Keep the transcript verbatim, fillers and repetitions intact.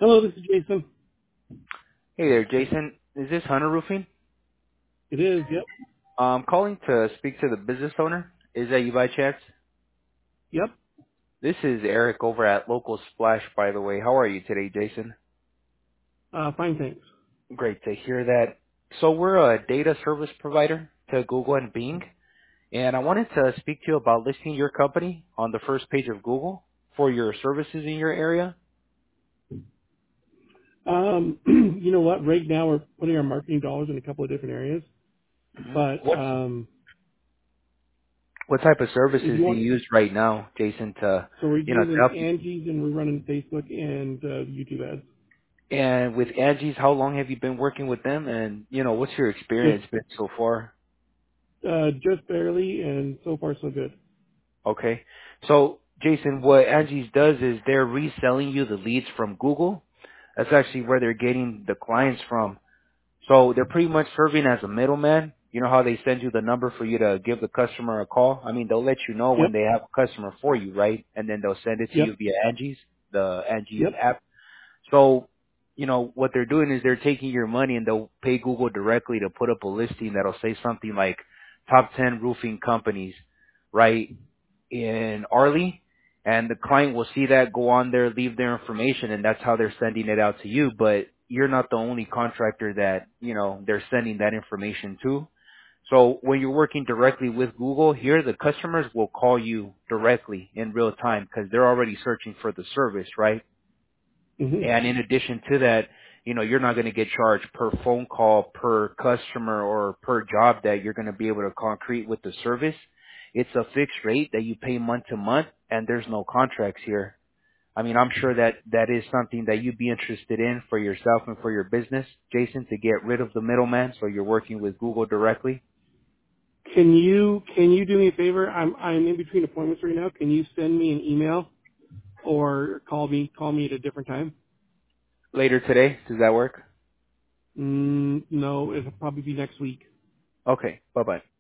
Hello, this is Jason. Hey there, Jason. Is this Hunter Roofing? It is. Yep. I'm calling to speak to the business owner. Is that you by chance? Yep. This is Eric over at Local Splash, by the way. How are you today, Jason? Uh, fine, thanks. Great to hear that. So we're a data service provider to Google and Bing, and I wanted to speak to you about listing your company on the first page of Google for your services in your area. Um, you know what? Right now we're putting our marketing dollars in a couple of different areas, Mhm. but What um, what type of if services you do want, you use right now, Jason, to so we're you know to using help you? Angie's and we're running Facebook and uh, YouTube ads. And with Angie's, how long have you been working with them? And, you know, what's your Just, experience been so far? uh, just barely, and so far so good. Okay. So, Jason, what Angie's does is they're reselling you the leads from Google. That's actually where they're getting the clients from. So they're pretty much serving as a middleman. You know how they send you the number for you to give the customer a call? I mean, they'll let you know when Yep. they have a customer for you, right? And then they'll send it to you Yep. via Angie's, the Angie's Yep. app. So, you know, what they're doing is they're taking your money and they'll pay Google directly to put up a listing that'll say something like top ten roofing companies, right, in Arley. And the client will see that, go on there, leave their information, and that's how they're sending it out to you. But you're not the only contractor that, you know, they're sending that information to. So when you're working directly with Google, here the customers will call you directly in real time because they're already searching for the service, right? hmm And in addition to that, you know, you're not going to get charged per phone call, per customer, or per job that you're going to be able to concrete with the service. It's a fixed rate that you pay month to month, and there's no contracts here. I mean, I'm sure that that is something that you'd be interested in for yourself and for your business, Jason, to get rid of the middleman so you're working with Google directly. Can you can you do me a favor? I'm I'm in between appointments right now. Can you send me an email or call me call me at a different time? Later today, does that work? Mm, no, it'll probably be next week. Okay, bye-bye.